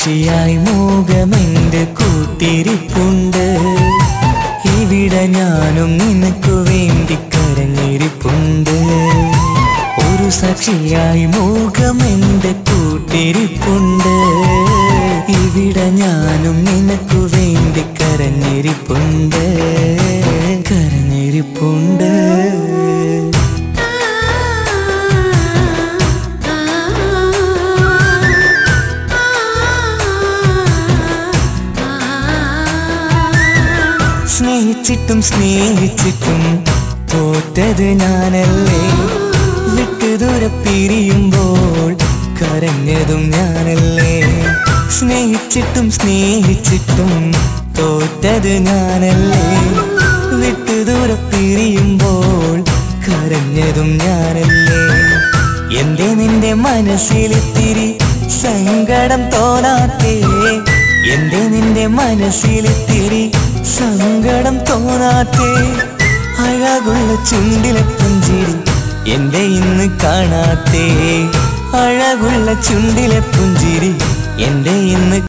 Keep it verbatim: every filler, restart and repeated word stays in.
സാക്ഷിയായി മോഹമെന്റെ കൂട്ടിരിപ്പുണ്ട്. ഇവിടെ ഞാനും നിനക്കു വേണ്ടി കരഞ്ഞിരിപ്പുണ്ട്. ഒരു സാക്ഷിയായി മോഹമെന്റെ കൂട്ടിരിപ്പുണ്ട്. ഇവിടെ ഞാനും നിനക്കു വേണ്ടി കരഞ്ഞിരിപ്പുണ്ട്, കരഞ്ഞിരിപ്പുണ്ട്. സ്നേഹിച്ചിട്ടും സ്നേഹിച്ചിട്ടും തോറ്റത് ഞാനല്ലേ. വിട്ടുദൂരെ പിരിയുമ്പോൾ കരഞ്ഞതും ഞാനല്ലേ. സ്നേഹിച്ചിട്ടും സ്നേഹിച്ചിട്ടും തോറ്റത് ഞാനല്ലേ. വിട്ടുദൂരെ പിരിയുമ്പോൾ കരഞ്ഞതും ഞാനല്ലേ. എന്തേ നിന്റെ മനസ്സിലിത്തിരി സങ്കടം തോന്നാത്തേ? എന്തേ നിന്റെ മനസ്സിലിത്തിരി സങ്കടം തോന്നാത്തേ? അഴകുള്ള ചുണ്ടിലെ പുഞ്ചിരി എന്റെ ഇന്ന് കാണാത്തേ? അഴകുള്ള ചുണ്ടിലെ പുഞ്ചിരി എന്റെ ഇന്ന്